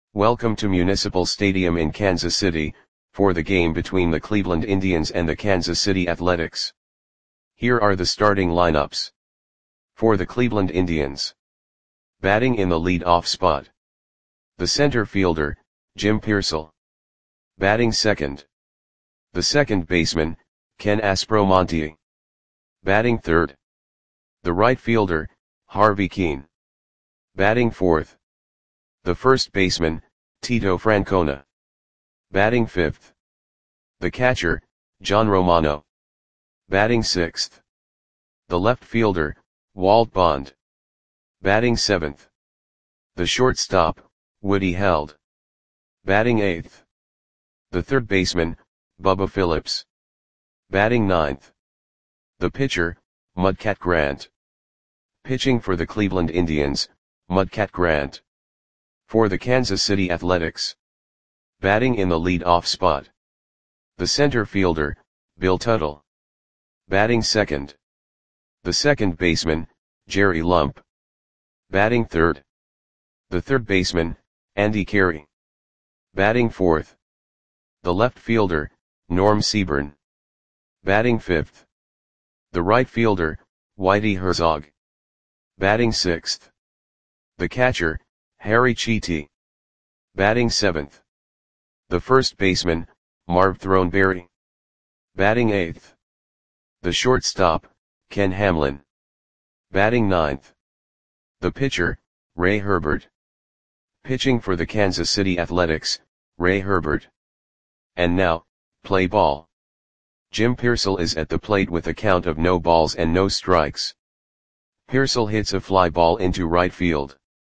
Welcome to Municipal Stadium in Kansas City, for the game between the Cleveland Indians and the Kansas City Athletics. Here are the starting lineups. For the Cleveland Indians. Batting in the lead-off spot. The center fielder, Jim Piersall. Batting second. The second baseman, Ken Aspromonte. Batting third. The right fielder, Harvey Kuenn. Batting fourth. The first baseman, Tito Francona. Batting fifth. The catcher, John Romano. Batting sixth. The left fielder, Walt Bond. Batting seventh. The shortstop, Woody Held. Batting eighth. The third baseman, Bubba Phillips. Batting ninth. The pitcher, Mudcat Grant. Pitching for the Cleveland Indians, Mudcat Grant. For the Kansas City Athletics. Batting in the lead-off spot. The center fielder, Bill Tuttle. Batting second. The second baseman, Jerry Lump. Batting third. The third baseman, Andy Carey. Batting fourth. The left fielder, Norm Seaburn. Batting fifth. The right fielder, Whitey Herzog. Batting sixth. The catcher, Harry Chiti. Batting seventh. The first baseman, Marv Throneberry. Batting eighth. The shortstop, Ken Hamlin. Batting ninth. The pitcher, Ray Herbert. Pitching for the Kansas City Athletics, Ray Herbert. And now, play ball. Jim Piersall is at the plate with a count of no balls and no strikes. Piersall hits a fly ball into right field.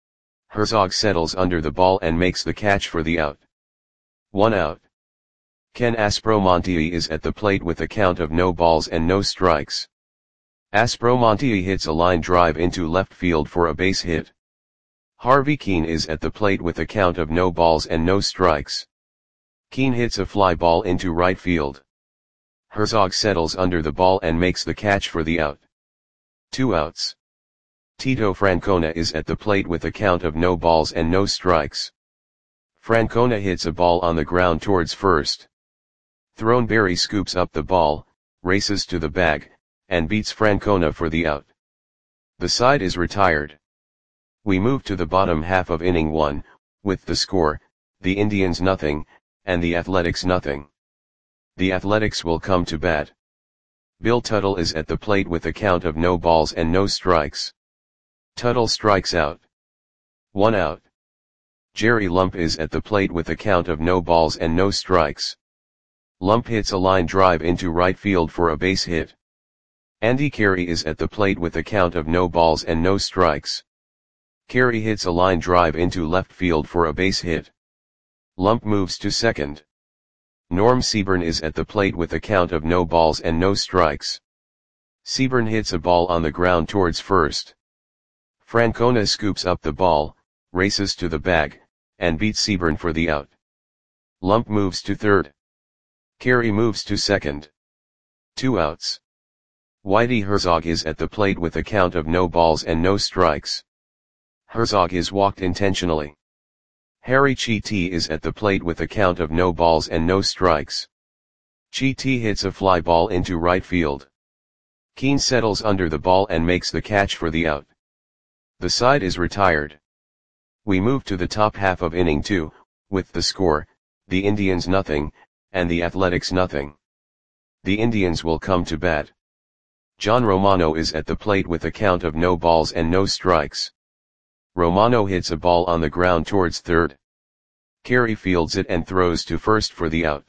Herzog settles under the ball and makes the catch for the out. 1 out. Ken Aspromonte is at the plate with a count of no balls and no strikes. Aspromonte hits a line drive into left field for a base hit. Harvey Kuenn is at the plate with a count of no balls and no strikes. Kuenn hits a fly ball into right field. Herzog settles under the ball and makes the catch for the out. 2 outs. Tito Francona is at the plate with a count of no balls and no strikes. Francona hits a ball on the ground towards first. Throneberry scoops up the ball, races to the bag, and beats Francona for the out. The side is retired. We move to the bottom half of inning 1, with the score, the Indians nothing, and the Athletics nothing. The Athletics will come to bat. Bill Tuttle is at the plate with a count of no balls and no strikes. Tuttle strikes out. 1 out. Jerry Lump is at the plate with a count of no balls and no strikes. Lump hits a line drive into right field for a base hit. Andy Carey is at the plate with a count of no balls and no strikes. Carey hits a line drive into left field for a base hit. Lump moves to second. Norm Seaburn is at the plate with a count of no balls and no strikes. Seaburn hits a ball on the ground towards first. Francona scoops up the ball, races to the bag, and beats Seaburn for the out. Lump moves to third. Carey moves to second. 2 outs. Whitey Herzog is at the plate with a count of no balls and no strikes. Herzog is walked intentionally. Harry Chiti is at the plate with a count of no balls and no strikes. Chiti hits a fly ball into right field. Kuenn settles under the ball and makes the catch for the out. The side is retired. We move to the top half of inning 2, with the score, the Indians nothing, and the Athletics nothing. The Indians will come to bat. John Romano is at the plate with a count of no balls and no strikes. Romano hits a ball on the ground towards third. Carey fields it and throws to first for the out.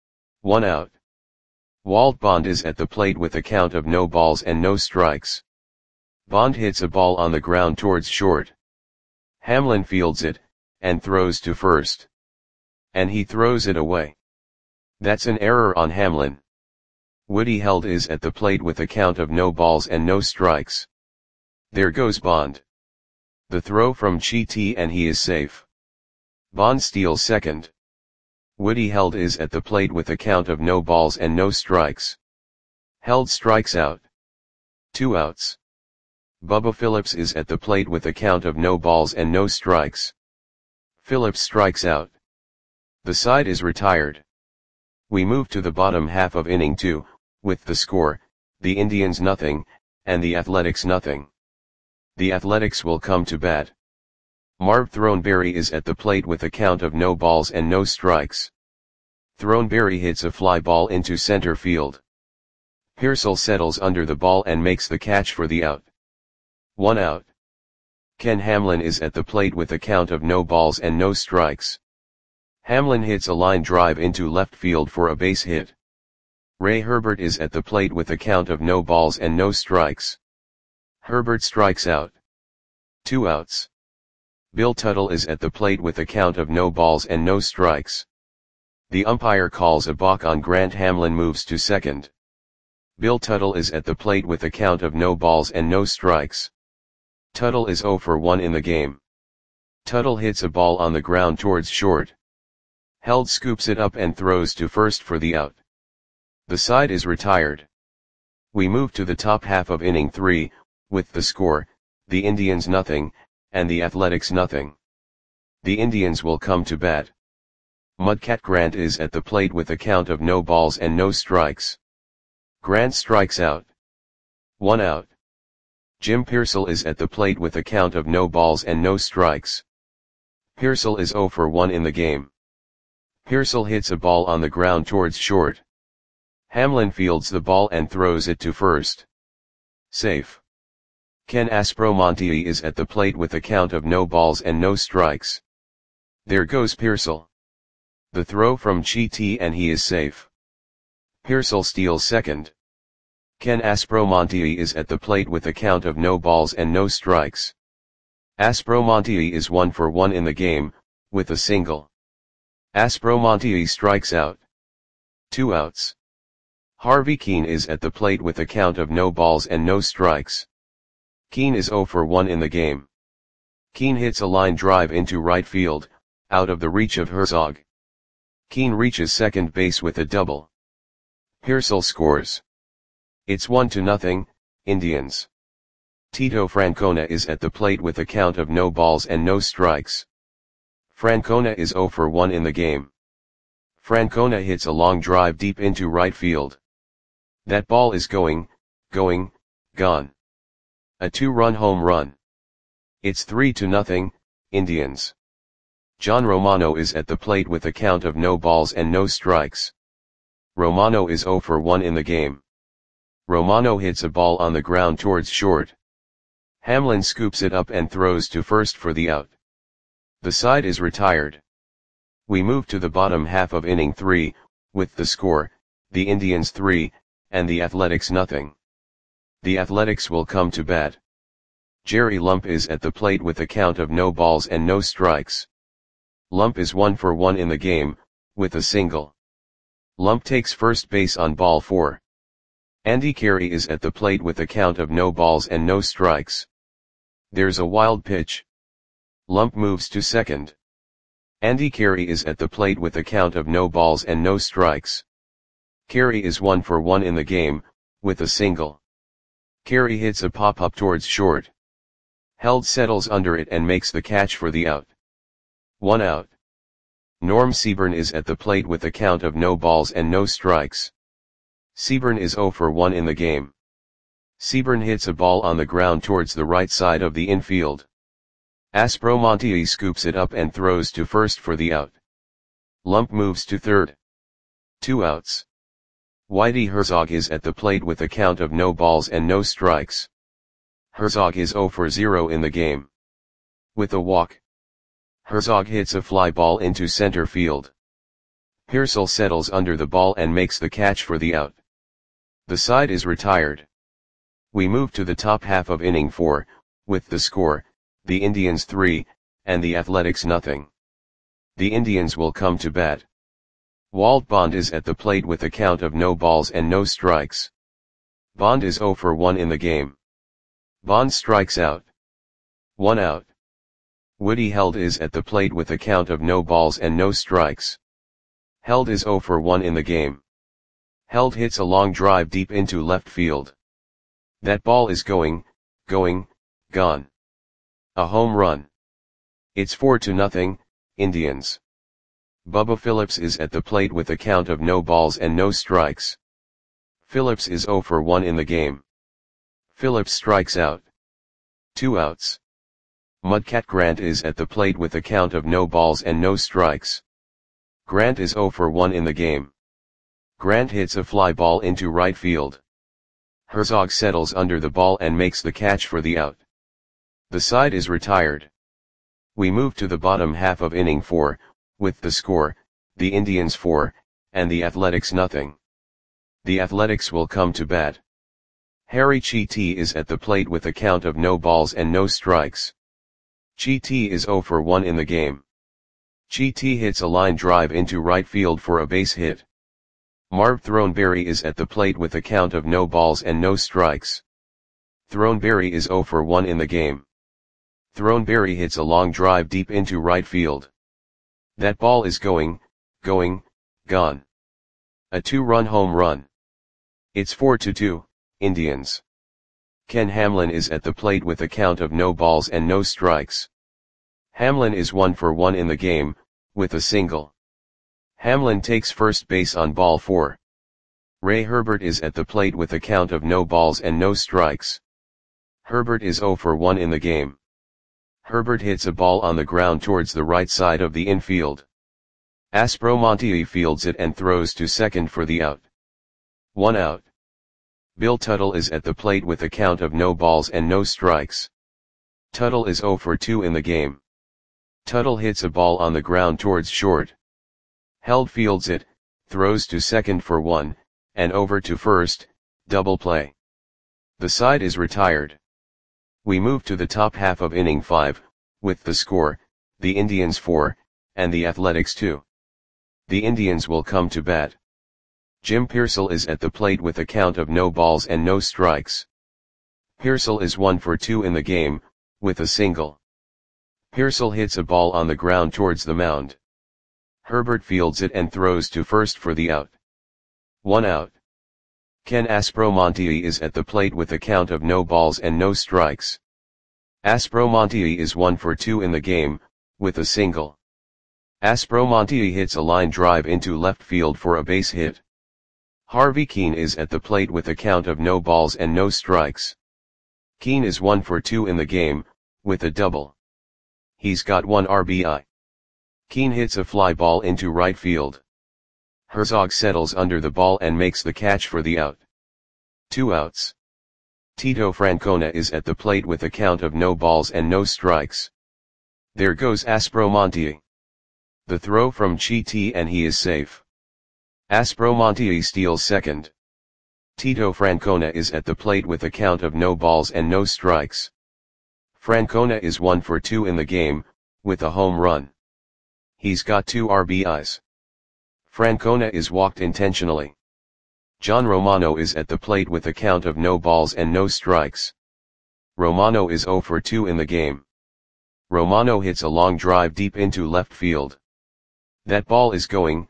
1 out. Walt Bond is at the plate with a count of no balls and no strikes. Bond hits a ball on the ground towards short. Hamlin fields it, and throws to first. And he throws it away. That's an error on Hamlin. Woody Held is at the plate with a count of no balls and no strikes. There goes Bond. The throw from Chiti and he is safe. Bond steals second. Woody Held is at the plate with a count of no balls and no strikes. Held strikes out. 2 outs. Bubba Phillips is at the plate with a count of no balls and no strikes. Phillips strikes out. The side is retired. We move to the bottom half of inning 2, with the score, the Indians nothing, and the Athletics nothing. The Athletics will come to bat. Marv Throneberry is at the plate with a count of no balls and no strikes. Throneberry hits a fly ball into center field. Pearsall settles under the ball and makes the catch for the out. 1 out. Ken Hamlin is at the plate with a count of no balls and no strikes. Hamlin hits a line drive into left field for a base hit. Ray Herbert is at the plate with a count of no balls and no strikes. Herbert strikes out. 2 outs. Bill Tuttle is at the plate with a count of no balls and no strikes. The umpire calls a balk on Grant. Hamlin moves to second. Bill Tuttle is at the plate with a count of no balls and no strikes. Tuttle is 0 for 1 in the game. Tuttle hits a ball on the ground towards short. Held scoops it up and throws to first for the out. The side is retired. We move to the top half of inning 3, with the score, the Indians nothing, and the Athletics nothing. The Indians will come to bat. Mudcat Grant is at the plate with a count of no balls and no strikes. Grant strikes out. 1 out. Jim Pearsall is at the plate with a count of no balls and no strikes. Pearsall is 0 for 1 in the game. Pearsall hits a ball on the ground towards short. Hamlin fields the ball and throws it to first. Safe. Ken Aspromonte is at the plate with a count of no balls and no strikes. There goes Pearsall. The throw from Chiti and he is safe. Pearsall steals second. Ken Aspromonte is at the plate with a count of no balls and no strikes. Aspromonte is 1 for 1 in the game, with a single. Aspromonte strikes out. 2 outs. Harvey Keene is at the plate with a count of no balls and no strikes. Keene is 0 for 1 in the game. Keene hits a line drive into right field, out of the reach of Herzog. Keene reaches second base with a double. Pearsall scores. It's 1-0, Indians. Tito Francona is at the plate with a count of no balls and no strikes. Francona is 0 for 1 in the game. Francona hits a long drive deep into right field. That ball is gone. A 2-run home run. It's 3-0, Indians. John Romano is at the plate with a count of no balls and no strikes. Romano is 0 for 1 in the game. Romano hits a ball on the ground towards short. Hamlin scoops it up and throws to first for the out. The side is retired. We move to the bottom half of inning 3, with the score, the Indians 3, and the Athletics nothing. The Athletics will come to bat. Jerry Lump is at the plate with a count of no balls and no strikes. Lump is 1 for 1 in the game, with a single. Lump takes first base on ball 4. Andy Carey is at the plate with a count of no balls and no strikes. There's a wild pitch. Lump moves to second. Andy Carey is at the plate with a count of no balls and no strikes. Carey is 1 for 1 in the game, with a single. Carey hits a pop-up towards short. Held settles under it and makes the catch for the out. 1 out. Norm Seaburn is at the plate with a count of no balls and no strikes. Seaburn is 0 for 1 in the game. Seaburn hits a ball on the ground towards the right side of the infield. Aspromonte scoops it up and throws to first for the out. Lump moves to third. 2 outs. Whitey Herzog is at the plate with a count of no balls and no strikes. Herzog is 0 for 0 in the game. With a walk. Herzog hits a fly ball into center field. Pearsall settles under the ball and makes the catch for the out. The side is retired. We move to the top half of inning 4, with the score, the Indians 3, and the Athletics nothing. The Indians will come to bat. Walt Bond is at the plate with a count of no balls and no strikes. Bond is 0 for 1 in the game. Bond strikes out. 1 out. Woody Held is at the plate with a count of no balls and no strikes. Held is 0 for 1 in the game. Held hits a long drive deep into left field. That ball is gone. A home run. It's 4-0, Indians. Bubba Phillips is at the plate with a count of no balls and no strikes. Phillips is 0 for 1 in the game. Phillips strikes out. 2 outs. Mudcat Grant is at the plate with a count of no balls and no strikes. Grant is 0 for 1 in the game. Grant hits a fly ball into right field. Herzog settles under the ball and makes the catch for the out. The side is retired. We move to the bottom half of inning 4, with the score, the Indians 4, and the Athletics nothing. The Athletics will come to bat. Harry Chiti is at the plate with a count of no balls and no strikes. Chiti is 0 for 1 in the game. Chiti hits a line drive into right field for a base hit. Marv Throneberry is at the plate with a count of no balls and no strikes. Throneberry is 0 for 1 in the game. Throneberry hits a long drive deep into right field. That ball is gone. A 2-run home run. It's 4-2, Indians. Ken Hamlin is at the plate with a count of no balls and no strikes. Hamlin is 1 for 1 in the game, with a single. Hamlin takes first base on ball 4. Ray Herbert is at the plate with a count of no balls and no strikes. Herbert is 0 for 1 in the game. Herbert hits a ball on the ground towards the right side of the infield. Aspromonte fields it and throws to second for the out. 1 out. Bill Tuttle is at the plate with a count of no balls and no strikes. Tuttle is 0 for 2 in the game. Tuttle hits a ball on the ground towards short. Held fields it, throws to second for 1, and over to first, double play. The side is retired. We move to the top half of inning 5, with the score, the Indians 4, and the Athletics 2. The Indians will come to bat. Jim Pearsall is at the plate with a count of no balls and no strikes. Pearsall is 1 for 2 in the game, with a single. Pearsall hits a ball on the ground towards the mound. Herbert fields it and throws to first for the out. 1 out. Ken Aspromonte is at the plate with a count of no balls and no strikes. Aspromonte is 1 for 2 in the game, with a single. Aspromonte hits a line drive into left field for a base hit. Harvey Keene is at the plate with a count of no balls and no strikes. Keene is 1 for 2 in the game, with a double. He's got 1 RBI. Keene hits a fly ball into right field. Herzog settles under the ball and makes the catch for the out. 2 outs. Tito Francona is at the plate with a count of no balls and no strikes. There goes Aspromonte. The throw from Chiti and he is safe. Aspromonte steals second. Tito Francona is at the plate with a count of no balls and no strikes. Francona is 1 for 2 in the game, with a home run. He's got 2 RBIs. Francona is walked intentionally. John Romano is at the plate with a count of no balls and no strikes. Romano is 0 for 2 in the game. Romano hits a long drive deep into left field. That ball is gone.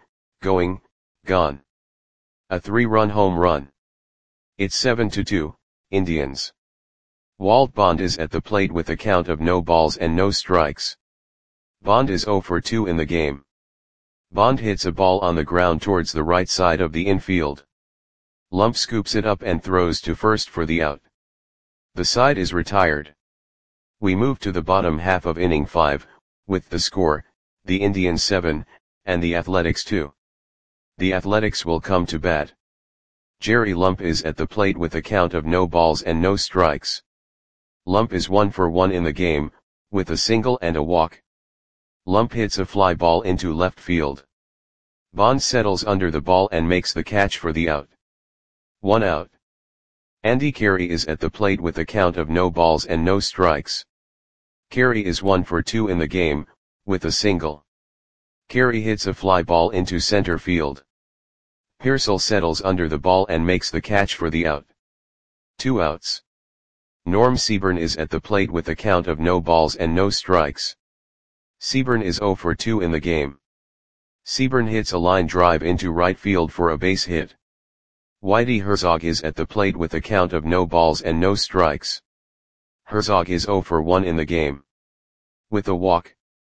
A 3-run home run. It's 7-2, Indians. Walt Bond is at the plate with a count of no balls and no strikes. Bond is 0 for 2 in the game. Bond hits a ball on the ground towards the right side of the infield. Lump scoops it up and throws to first for the out. The side is retired. We move to the bottom half of inning 5, with the score, the Indians 7, and the Athletics 2. The Athletics will come to bat. Jerry Lump is at the plate with a count of no balls and no strikes. Lump is 1 for 1 in the game, with a single and a walk. Lump hits a fly ball into left field. Bond settles under the ball and makes the catch for the out. 1 out. Andy Carey is at the plate with a count of no balls and no strikes. Carey is 1 for 2 in the game, with a single. Carey hits a fly ball into center field. Pearsall settles under the ball and makes the catch for the out. 2 outs. Norm Seaburn is at the plate with a count of no balls and no strikes. Seaburn is 0 for 2 in the game. Seaburn hits a line drive into right field for a base hit. Whitey Herzog is at the plate with a count of no balls and no strikes. Herzog is 0 for 1 in the game. With a walk.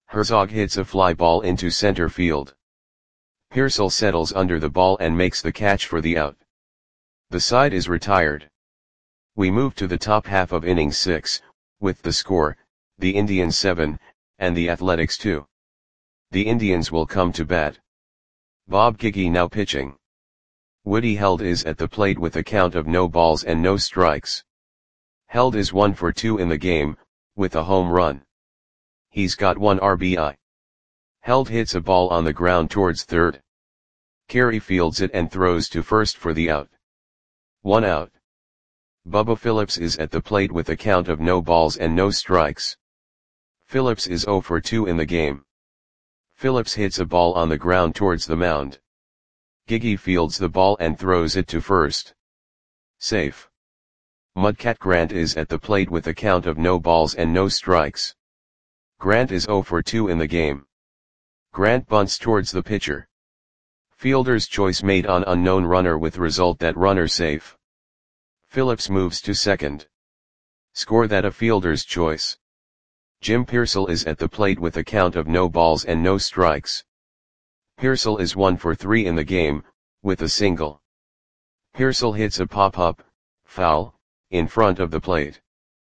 Herzog hits a fly ball into center field. Pearsall settles under the ball and makes the catch for the out. The side is retired. We move to the top half of inning 6, with the score, the Indians 7, and the Athletics 2. The Indians will come to bat. Bob Giggy now pitching. Woody Held is at the plate with a count of no balls and no strikes. Held is 1 for 2 in the game, with a home run. He's got 1 RBI. Held hits a ball on the ground towards third. Carey fields it and throws to first for the out. 1 out. Bubba Phillips is at the plate with a count of no balls and no strikes. Phillips is 0 for 2 in the game. Phillips hits a ball on the ground towards the mound. Giggy fields the ball and throws it to first. Safe. Mudcat Grant is at the plate with a count of no balls and no strikes. Grant is 0 for 2 in the game. Grant bunts towards the pitcher. Fielder's choice made on unknown runner with result that runner safe. Phillips moves to second. Score that a fielder's choice. Jim Pearsall is at the plate with a count of no balls and no strikes. Pearsall is 1 for 3 in the game, with a single. Pearsall hits a pop-up, foul, in front of the plate.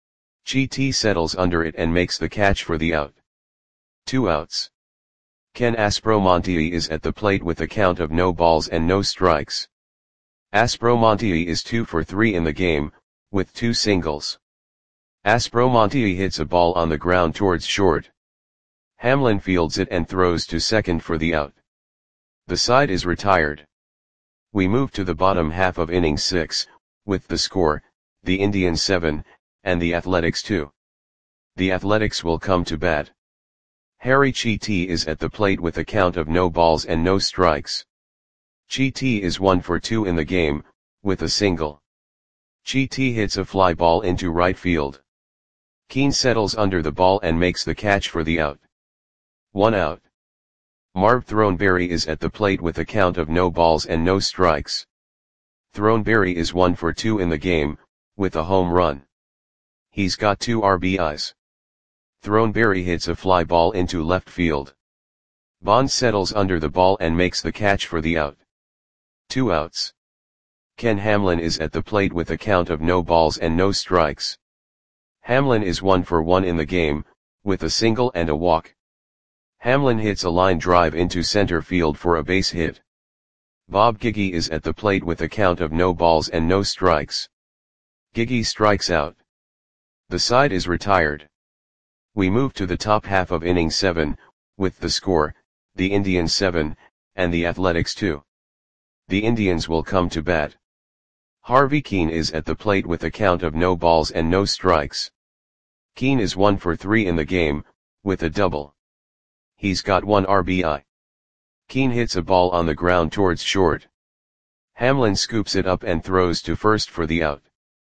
Chi settles under it and makes the catch for the out. 2 outs. Ken Aspromonte is at the plate with a count of no balls and no strikes. Aspromonte is 2 for 3 in the game, with 2 singles. Aspromonte hits a ball on the ground towards short. Hamlin fields it and throws to second for the out. The side is retired. We move to the bottom half of inning 6, with the score, the Indians 7, and the Athletics 2. The Athletics will come to bat. Harry Chiti is at the plate with a count of no balls and no strikes. Chiti is 1 for 2 in the game, with a single. Chiti hits a fly ball into right field. Keane settles under the ball and makes the catch for the out. 1 out. Marv Throneberry is at the plate with a count of no balls and no strikes. Throneberry is 1 for 2 in the game, with a home run. He's got 2 RBIs. Throneberry hits a fly ball into left field. Bond settles under the ball and makes the catch for the out. 2 outs. Ken Hamlin is at the plate with a count of no balls and no strikes. Hamlin is 1 for 1 in the game, with a single and a walk. Hamlin hits a line drive into center field for a base hit. Bob Giggy is at the plate with a count of no balls and no strikes. Giggy strikes out. The side is retired. We move to the top half of inning 7, with the score, the Indians 7, and the Athletics 2. The Indians will come to bat. Harvey Keane is at the plate with a count of no balls and no strikes. Keane is 1 for 3 in the game, with a double. He's got 1 RBI. Keane hits a ball on the ground towards short. Hamlin scoops it up and throws to first for the out.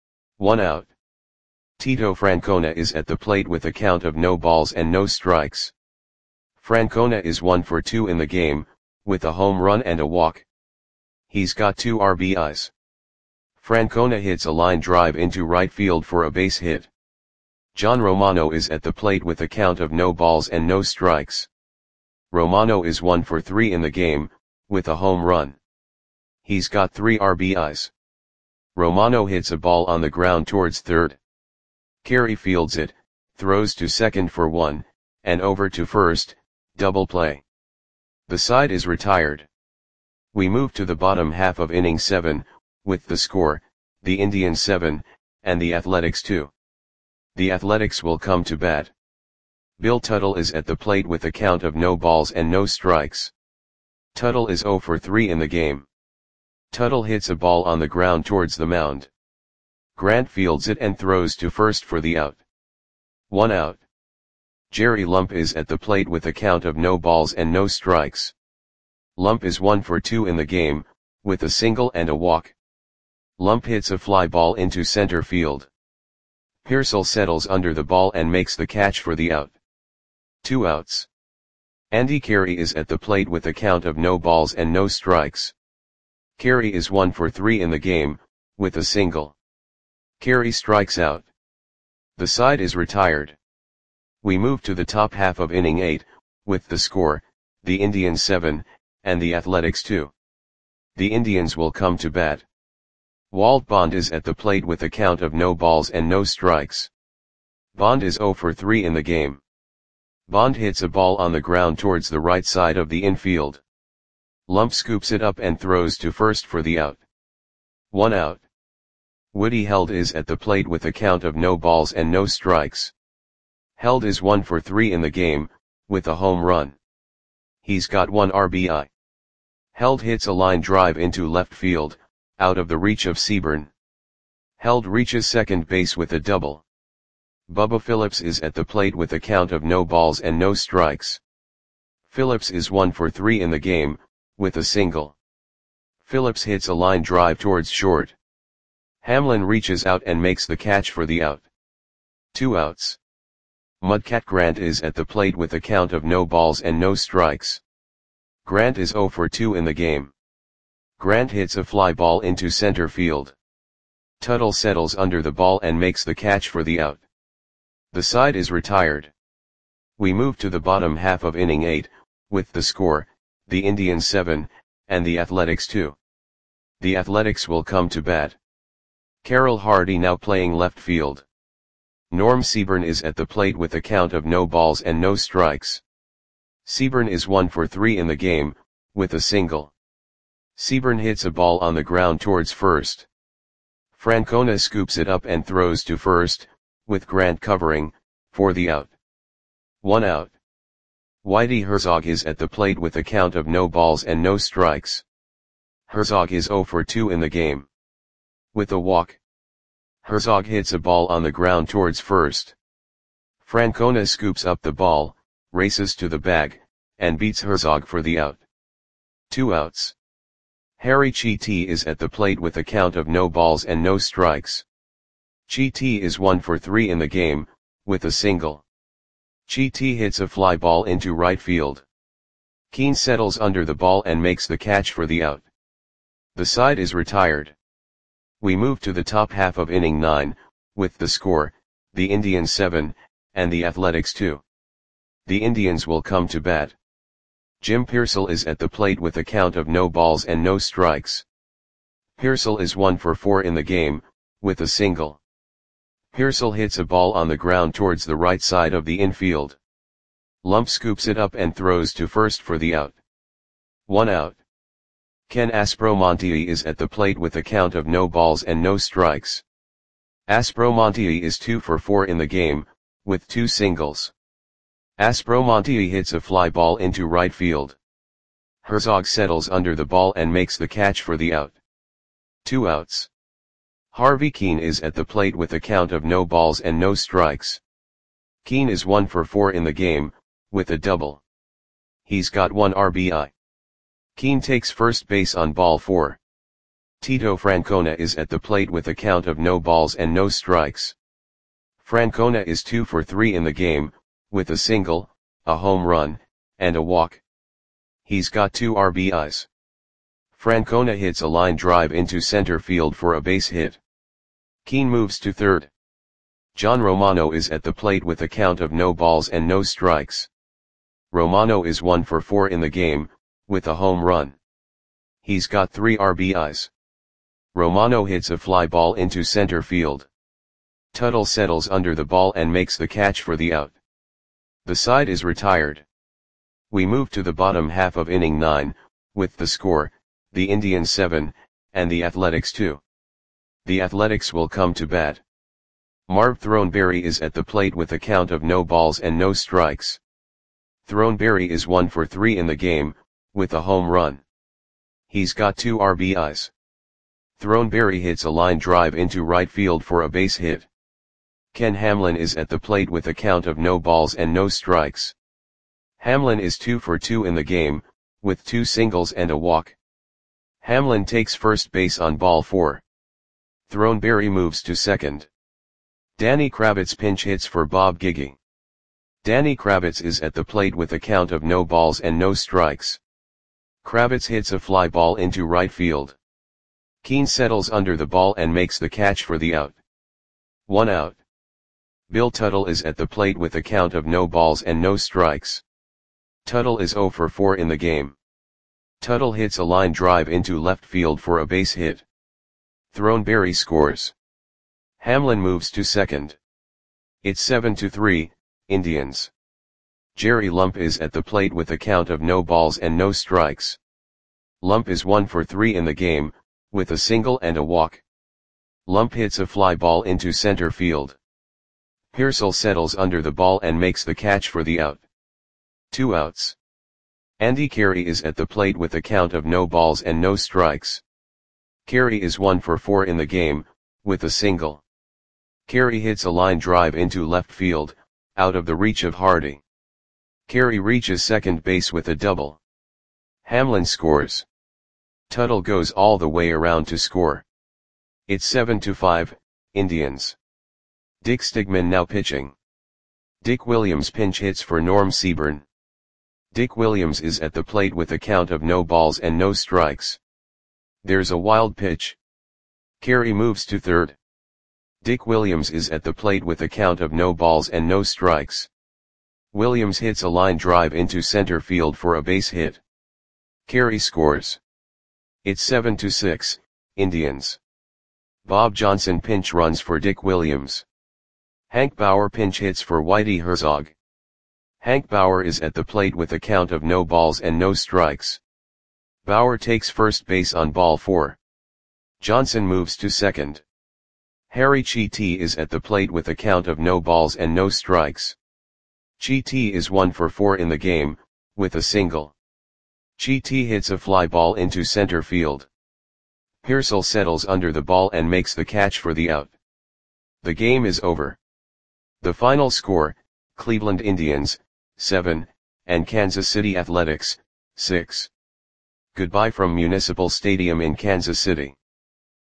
1 out. Tito Francona is at the plate with a count of no balls and no strikes. Francona is 1 for 2 in the game, with a home run and a walk. He's got 2 RBIs. Francona hits a line drive into right field for a base hit. John Romano is at the plate with a count of no balls and no strikes. Romano is 1 for 3 in the game, with a home run. He's got 3 RBIs. Romano hits a ball on the ground towards third. Carey fields it, throws to second for 1, and over to first, double play. The side is retired. We move to the bottom half of inning 7, with the score, the Indians 7, and the Athletics 2. The Athletics will come to bat. Bill Tuttle is at the plate with a count of no balls and no strikes. Tuttle is 0 for 3 in the game. Tuttle hits a ball on the ground towards the mound. Grant fields it and throws to first for the out. 1 out. Jerry Lump is at the plate with a count of no balls and no strikes. Lump is 1 for 2 in the game, with a single and a walk. Lump hits a fly ball into center field. Pearsall settles under the ball and makes the catch for the out. 2 outs. Andy Carey is at the plate with a count of no balls and no strikes. Carey is 1 for 3 in the game, with a single. Carey strikes out. The side is retired. We move to the top half of inning 8, with the score, the Indians 7, and the Athletics 2. The Indians will come to bat. Walt Bond is at the plate with a count of no balls and no strikes. Bond is 0 for 3 in the game. Bond hits a ball on the ground towards the right side of the infield. Lump scoops it up and throws to first for the out. 1 out. Woody Held is at the plate with a count of no balls and no strikes. Held is 1 for 3 in the game, with a home run. He's got 1 RBI. Held hits a line drive into left field, out of the reach of Seaborn. Held reaches second base with a double. Bubba Phillips is at the plate with a count of no balls and no strikes. Phillips is 1 for 3 in the game, with a single. Phillips hits a line drive towards short. Hamlin reaches out and makes the catch for the out. 2 outs. Mudcat Grant is at the plate with a count of no balls and no strikes. Grant is 0 for 2 in the game. Grant hits a fly ball into center field. Tuttle settles under the ball and makes the catch for the out. The side is retired. We move to the bottom half of inning 8, with the score, the Indians 7, and the Athletics 2. The Athletics will come to bat. Carroll Hardy now playing left field. Norm Seaborn is at the plate with a count of no balls and no strikes. Seaborn is 1 for 3 in the game, with a single. Seaborn hits a ball on the ground towards first. Francona scoops it up and throws to first, with Grant covering, for the out. 1 out. Whitey Herzog is at the plate with a count of no balls and no strikes. Herzog is 0 for 2 in the game. With a walk. Herzog hits a ball on the ground towards first. Francona scoops up the ball, races to the bag, and beats Herzog for the out. 2 outs. Harry Chiti is at the plate with a count of no balls and no strikes. Chiti is 1 for 3 in the game, with a single. Chiti hits a fly ball into right field. Keane settles under the ball and makes the catch for the out. The side is retired. We move to the top half of inning 9, with the score, the Indians 7, and the Athletics 2. The Indians will come to bat. Jim Pearsall is at the plate with a count of no balls and no strikes. Pearsall is 1 for 4 in the game, with a single. Pearsall hits a ball on the ground towards the right side of the infield. Lump scoops it up and throws to first for the out. 1 out. Ken Aspromonte is at the plate with a count of no balls and no strikes. Aspromonte is 2 for 4 in the game, with 2 singles. Aspromonte hits a fly ball into right field. Herzog settles under the ball and makes the catch for the out. 2 outs. Harvey Keane is at the plate with a count of no balls and no strikes. Keane is 1 for 4 in the game, with a double. He's got 1 RBI. Keane takes first base on ball 4. Tito Francona is at the plate with a count of no balls and no strikes. Francona is 2 for 3 in the game, with a single, a home run, and a walk. He's got 2 RBIs. Francona hits a line drive into center field for a base hit. Keane moves to third. John Romano is at the plate with a count of no balls and no strikes. Romano is 1 for 4 in the game, with a home run. He's got 3 RBIs. Romano hits a fly ball into center field. Tuttle settles under the ball and makes the catch for the out. The side is retired. We move to the bottom half of inning 9, with the score, the Indians 7, and the Athletics 2. The Athletics will come to bat. Marv Throneberry is at the plate with a count of no balls and no strikes. Throneberry is 1 for 3 in the game, with a home run. He's got 2 RBIs. Throneberry hits a line drive into right field for a base hit. Ken Hamlin is at the plate with a count of no balls and no strikes. Hamlin is 2 for 2 in the game, with 2 singles and a walk. Hamlin takes first base on ball 4. Throneberry moves to second. Danny Kravitz pinch hits for Bob Giggy. Danny Kravitz is at the plate with a count of no balls and no strikes. Kravitz hits a fly ball into right field. Keane settles under the ball and makes the catch for the out. 1 out. Bill Tuttle is at the plate with a count of no balls and no strikes. Tuttle is 0 for 4 in the game. Tuttle hits a line drive into left field for a base hit. Throneberry scores. Hamlin moves to second. It's 7-3, Indians. Jerry Lump is at the plate with a count of no balls and no strikes. Lump is 1 for 3 in the game, with a single and a walk. Lump hits a fly ball into center field. Pearsall settles under the ball and makes the catch for the out. 2 outs. Andy Carey is at the plate with a count of no balls and no strikes. Carey is 1 for 4 in the game, with a single. Carey hits a line drive into left field, out of the reach of Hardy. Carey reaches second base with a double. Hamlin scores. Tuttle goes all the way around to score. It's 7-5, Indians. Dick Stigman now pitching. Dick Williams pinch hits for Norm Seaburn. Dick Williams is at the plate with a count of no balls and no strikes. There's a wild pitch. Carey moves to third. Dick Williams is at the plate with a count of no balls and no strikes. Williams hits a line drive into center field for a base hit. Carey scores. It's 7-6, Indians. Bob Johnson pinch runs for Dick Williams. Hank Bauer pinch hits for Whitey Herzog. Hank Bauer is at the plate with a count of no balls and no strikes. Bauer takes first base on ball 4. Johnson moves to second. Harry Chiti is at the plate with a count of no balls and no strikes. Chiti is 1 for 4 in the game, with a single. Chiti hits a fly ball into center field. Pearsall settles under the ball and makes the catch for the out. The game is over. The final score, Cleveland Indians, 7, and Kansas City Athletics, 6. Goodbye from Municipal Stadium in Kansas City.